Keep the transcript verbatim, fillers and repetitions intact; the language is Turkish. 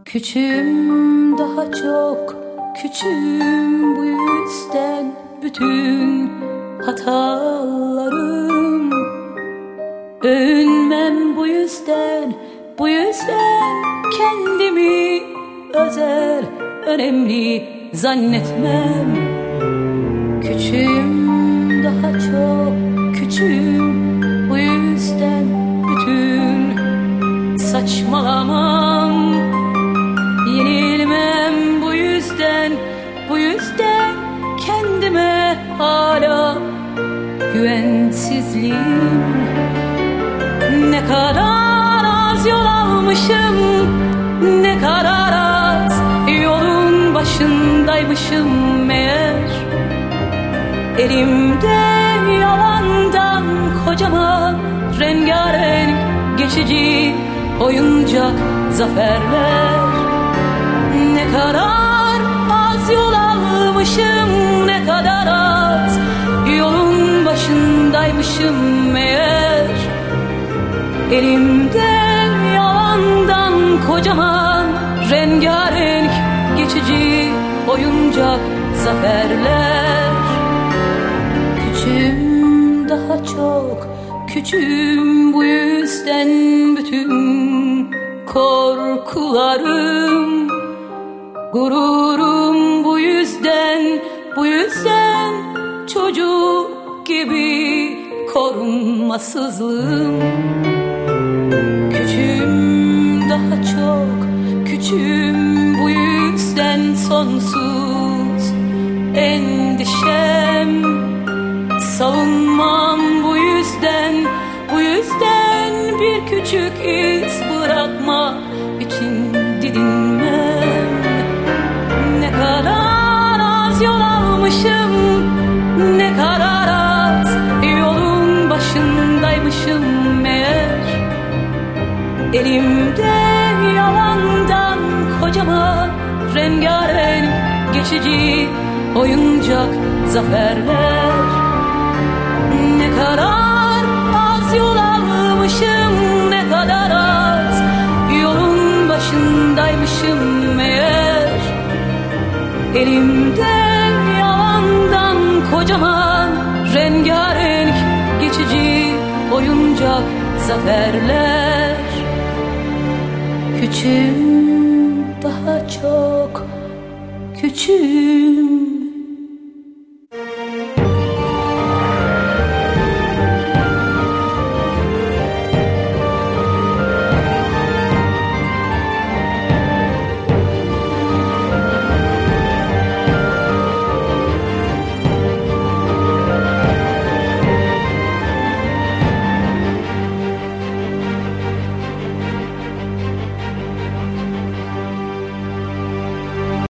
Küçüğüm, daha çok küçüğüm, bu yüzden bütün hatalarım. Övünmem bu yüzden, bu yüzden kendimi özel, önemli zannetmem. Küçüğüm, daha çok küçüğüm, bu yüzden bütün saçmalamam. Yenilmem bu yüzden, bu yüzden kendime hala güvensizliğim. Ne kadar az yol almışım, ne kadar az yolun başındaymışım meğer. Elimde yalandan kocaman rengarenk geçici oyuncak zaferler. Ne kadar az yol almışım, ne kadar az yolun başındaymışım meğer. Elimde yalandan kocaman rengarenk geçici oyuncak zaferler. Küçüğüm, daha çok küçüğüm, bu yüzden bütün korkularım, gururum bu yüzden, bu yüzden çocuk gibi korunmasızlığım. Küçüğüm, daha çok küçüğüm, bu yüzden sonsuz endişem. Savunmam bu yüzden, bu yüzden bir küçük iz bırakmak için didinmem. Ne kadar az yol almışım, ne kadar az yolun başındaymışım meğer. Elimde yalandan kocaman rengarenk geçici oyuncak zaferler. Ne kadar az yol almışım, ne kadar az yolun başındaymışım meğer. Elimde yalandan kocaman rengarenk geçici oyuncak zaferler. Küçüğüm, daha çok küçüğüm.